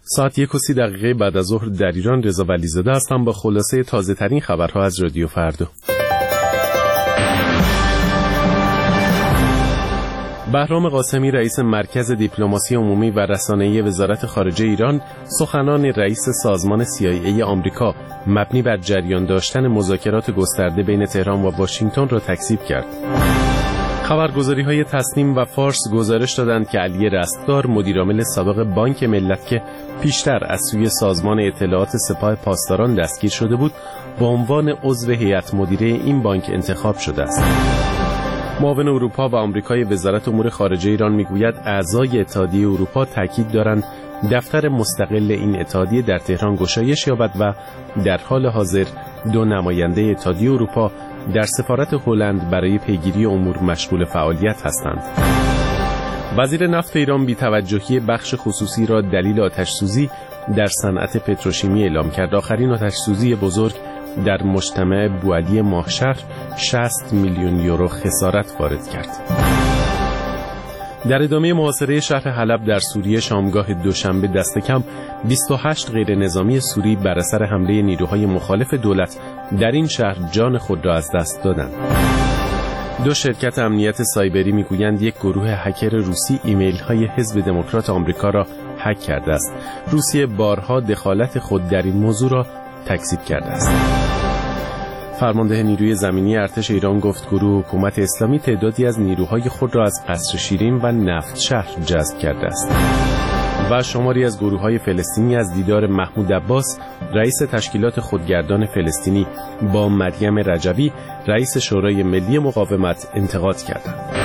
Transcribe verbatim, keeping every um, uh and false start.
ساعت یک و سی دقیقه بعد از ظهر در ایران. رضا ولیزاده هستم با خلاصه تازه ترین خبرها از رادیو فردا. بهرام قاسمی رئیس مرکز دیپلماسی عمومی و رسانه‌ای وزارت خارجه ایران سخنان رئیس سازمان سی آی ای آمریکا مبنی بر جریان داشتن مذاکرات گسترده بین تهران و واشنگتن را تکذیب کرد. خبرگزاری‌های تسنیم و فارس گزارش دادند که علی رستگار مدیرعامل سابق بانک ملت که پیشتر از سوی سازمان اطلاعات سپاه پاسداران دستگیر شده بود، به عنوان عضو هیئت مدیره این بانک انتخاب شده است. معاون اروپا و آمریکای وزارت امور خارجه ایران میگوید اعضای اتحادیه اروپا تاکید دارند دفتر مستقل این اتحادیه در تهران گشایش یابد و در حال حاضر دو نماینده اتحادیه اروپا در سفارت هلند برای پیگیری امور مشغول فعالیت هستند. وزیر نفت ایران بی‌توجهی بخش خصوصی را دلیل آتش‌سوزی در صنعت پتروشیمی اعلام کرد. آخرین آتش‌سوزی بزرگ در مجتمع بوعلی ماهشهر شصت میلیون یورو خسارت وارد کرد. در ادامه محاصره شهر حلب در سوریه شامگاه دوشنبه دست کم بیست و هشت غیر نظامی سوری بر اثر حمله نیروهای مخالف دولت در این شهر جان خود را از دست دادند. دو شرکت امنیت سایبری میگویند یک گروه هکر روسی ایمیل های حزب دموکرات آمریکا را هک کرده است. روسیه بارها دخالت خود در این موضوع را تکذیب کرده است. فرمانده نیروی زمینی ارتش ایران گفت گروه حکومت اسلامی تعدادی از نیروهای خود را از قصر شیرین و نفت شهر جذب کرده است. و شماری از گروه‌های فلسطینی از دیدار محمود عباس رئیس تشکیلات خودگردان فلسطینی با مریم رجبی رئیس شورای ملی مقاومت انتقاد کردند.